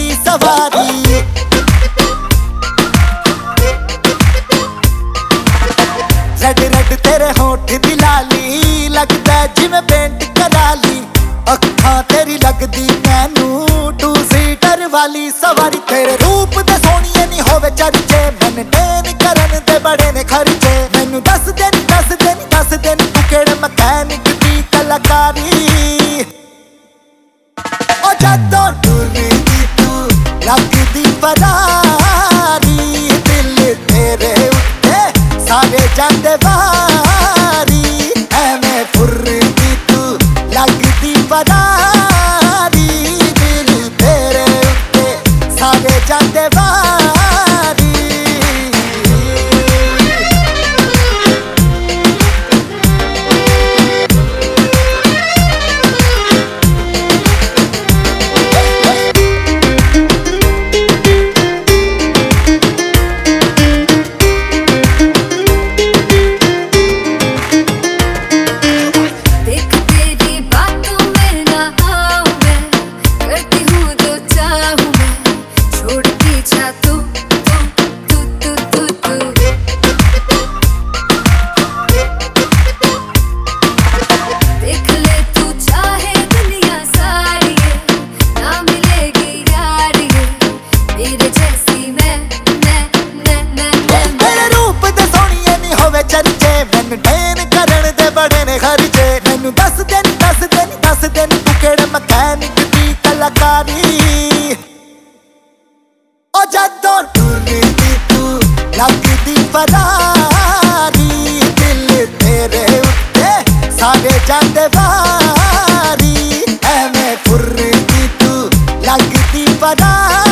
वाली सवारी। Red red तेरे होठ दी लाली, लगदा जिवें पेंट करा ली। अखां तेरी लगदी मैनू टू सीटर वाली सवारी। तेरे रूप दे सोहणीए नी होवे चर्चे, मेनटेन करन दे बड़े ने खर्चे। मैनू दस दे तू केड़े मैकेनिक दी कलाकारी। ओ जदों टुरदी तू लगदी फरारी, दिल तेरे उत्ते सारे जांदे वारी। एवें फुरदी तू लगदी फरारी, दिल तेरे उत्ते सारे जांदे वारी। मेनटेन करन दे बड़े ने खर्चे। मैनू दस दे तू केड़े मैकेनिक दी कलाकारी। ओ जदों टुरदी तू लगदी फरारी, दिल तेरे उत्ते सारे जांदे वारी। एवें फुरदी तू लगदी फरारी।